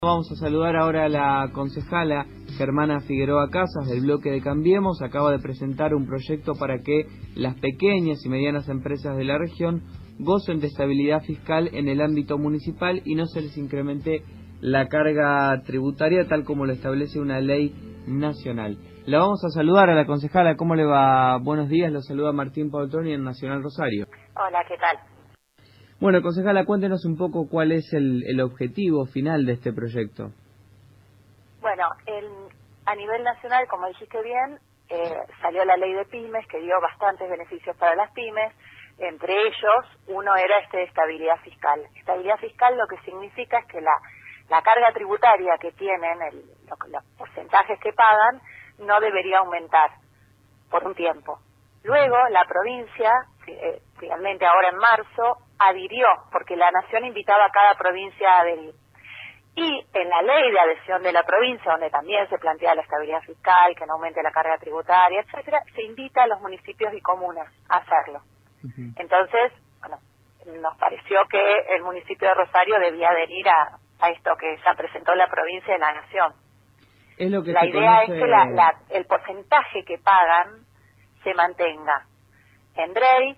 Vamos a saludar ahora a la concejala Germana Figueroa Casas del bloque de Cambiemos. Acaba de presentar un proyecto para que las pequeñas y medianas empresas de la región gocen de estabilidad fiscal en el ámbito municipal y no se les incremente la carga tributaria tal como lo establece una ley nacional. La vamos a saludar a la concejala. ¿Cómo le va? Buenos días, lo saluda Martín Paultroni en Nacional Rosario. Hola, ¿qué tal? Bueno, concejala, cuéntenos un poco cuál es el objetivo final de este proyecto. Bueno, a nivel nacional, como dijiste bien, salió la ley de pymes que dio bastantes beneficios para las pymes. Entre ellos, uno era de estabilidad fiscal. Estabilidad fiscal lo que significa es que la carga tributaria que tienen, los porcentajes que pagan, no debería aumentar por un tiempo. Luego, la provincia, finalmente ahora en marzo, adhirió, porque la Nación invitaba a cada provincia a adherir. Y en la ley de adhesión de la provincia, donde también se plantea la estabilidad fiscal, que no aumente la carga tributaria, etcétera, se invita a los municipios y comunas a hacerlo. Entonces, bueno, nos pareció que el municipio de Rosario debía adherir a esto que ya presentó la provincia y la Nación. Es lo que la idea es que el porcentaje que pagan se mantenga en DREI,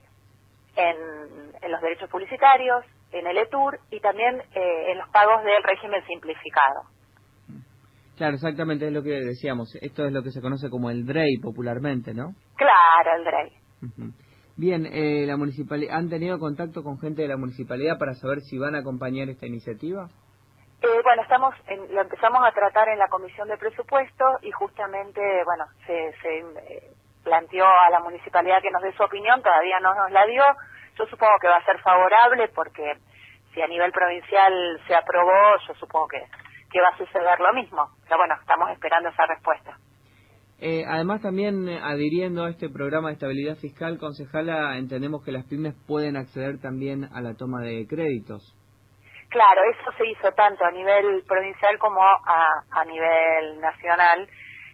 en los derechos publicitarios, en el ETUR y también en los pagos del régimen simplificado. Claro, exactamente, es lo que decíamos. Esto es lo que se conoce como el DREI popularmente, ¿no? Claro, el DREI. Bien, la municipalidad, ¿han tenido contacto con gente de la municipalidad para saber si van a acompañar esta iniciativa? Bueno, lo empezamos a tratar en la Comisión de Presupuesto y justamente, bueno, se planteó a la municipalidad que nos dé su opinión, todavía no nos la dio. Yo supongo que va a ser favorable porque si a nivel provincial se aprobó, yo supongo que va a suceder lo mismo. Pero bueno, estamos esperando esa respuesta. Además, también adhiriendo a este programa de estabilidad fiscal, concejala, entendemos que las pymes pueden acceder también a la toma de créditos. Claro, eso se hizo tanto a nivel provincial como a nivel nacional.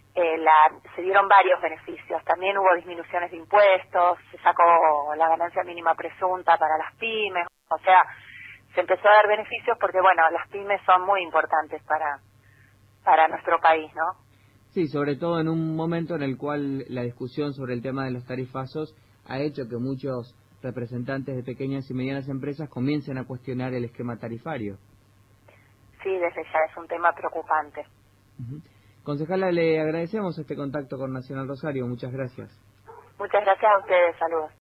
Se dieron varios beneficios. También hubo disminuciones de impuestos, se sacó la ganancia mínima presunta para las pymes. O sea, se empezó a dar beneficios porque, bueno, las pymes son muy importantes para nuestro país, ¿no? Sí, sobre todo en un momento en el cual la discusión sobre el tema de los tarifazos ha hecho que muchos representantes de pequeñas y medianas empresas comiencen a cuestionar el esquema tarifario. Sí, desde ya es un tema preocupante. Concejala, le agradecemos este contacto con Nacional Rosario. Muchas gracias. Muchas gracias a ustedes. Saludos.